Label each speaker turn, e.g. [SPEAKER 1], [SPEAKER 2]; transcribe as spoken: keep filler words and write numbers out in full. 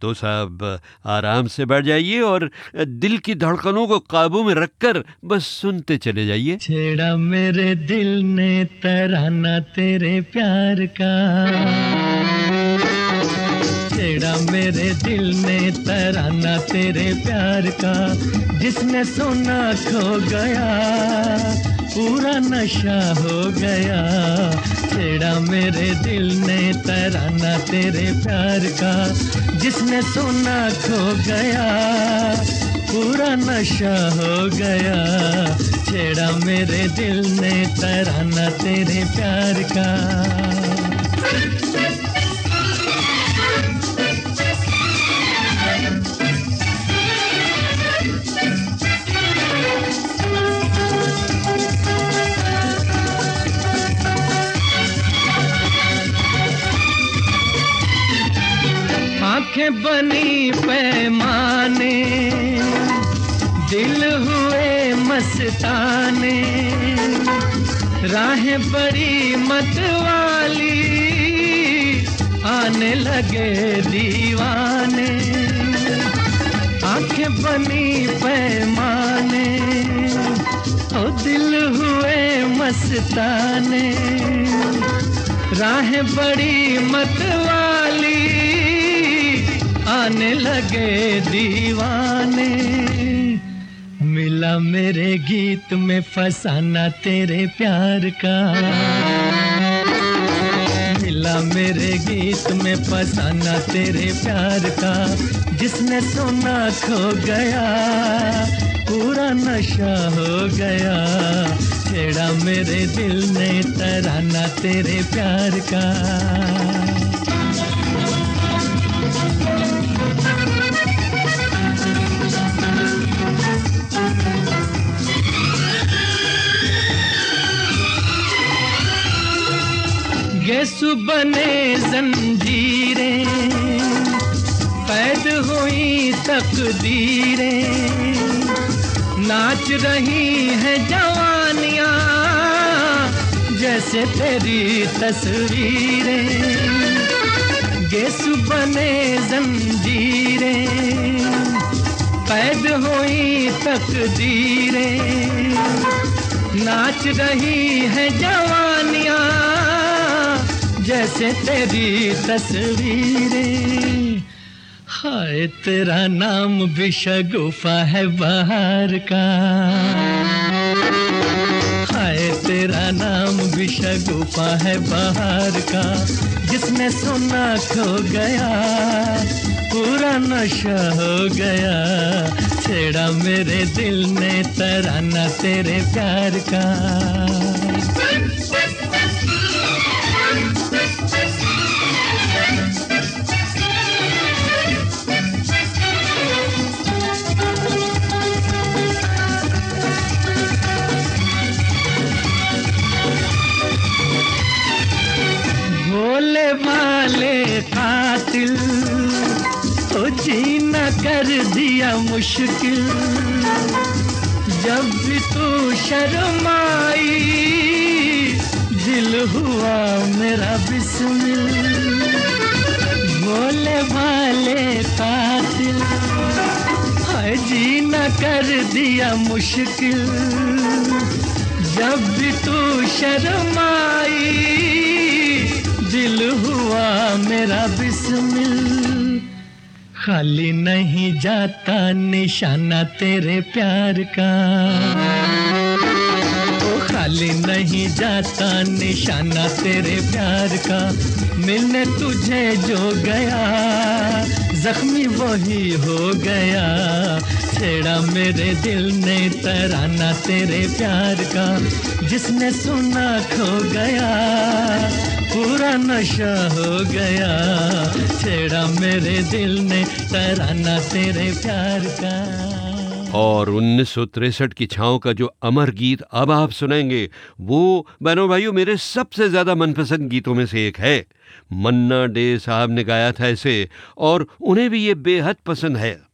[SPEAKER 1] तो साहब आराम से बैठ जाइए और दिल की धड़कनों को काबू में रखकर बस सुनते चले जाइए।
[SPEAKER 2] छेड़ा मेरे दिल ने तराना तेरे प्यार का, छेड़ा मेरे दिल ने तराना तेरे प्यार का, जिसने सुना खो गया पूरा नशा हो गया। छेड़ा मेरे दिल ने तराना तेरे प्यार का, जिसने सुना खो गया पूरा नशा हो गया। छेड़ा मेरे दिल ने तराना तेरे प्यार का। आँखें बनी पैमाने, दिल हुए मस्ताने, राहें बड़ी मतवाली, आने लगे दीवाने। आँखें बनी पैमाने, ओ दिल हुए मस्ताने, राहें बड़ी मतवाली, आने लगे दीवाने। मिला मेरे गीत में फसाना तेरे प्यार का, मिला मेरे गीत में फसाना तेरे प्यार का, जिसने सुना खो गया पूरा नशा हो गया। छेड़ा मेरे दिल ने तराना तेरे प्यार का। गेसु बने जंजीरें, कैद हुई तकदीरें, नाच रही है जवानियां जैसे तेरी तस्वीरें। गेसु बने जंजीरें, कैद हुई तकदीरें, नाच रही है जवानियां जैसे तेरी तस्वीरें। हाय तेरा नाम भी शगुफा है बहार का, हाय तेरा नाम भी शगुफा है बहार का, जिसने सुना खो गया पूरा नशा हो गया। छेड़ा मेरे दिल ने तराना तेरे प्यार का। भोले भाले कातिल तो जीना कर दिया मुश्किल, जब भी तू शर्माई दिल हुआ मेरा बिस्मिल। भोले भाले कातिल हाय जीना कर दिया मुश्किल, जब भी तू शर्माई दिल हुआ मेरा बिस्मिल। खाली नहीं जाता निशाना तेरे प्यार का, ओ खाली नहीं जाता निशाना तेरे प्यार का। मिलने तुझे जो गया जख्मी वही हो गया। छेड़ा मेरे दिल ने तराना तेरे प्यार का, जिसने सुना खो गया पूरा नशा हो गया। छेड़ा मेरे दिल ने तराना तेरे प्यार का।
[SPEAKER 1] और उन्नीस सौ तिरसठ की छाँव का जो अमर गीत अब आप सुनेंगे वो बहनों भाइयों मेरे सबसे ज़्यादा मनपसंद गीतों में से एक है। मन्ना डे साहब ने गाया था इसे और उन्हें भी ये बेहद पसंद है।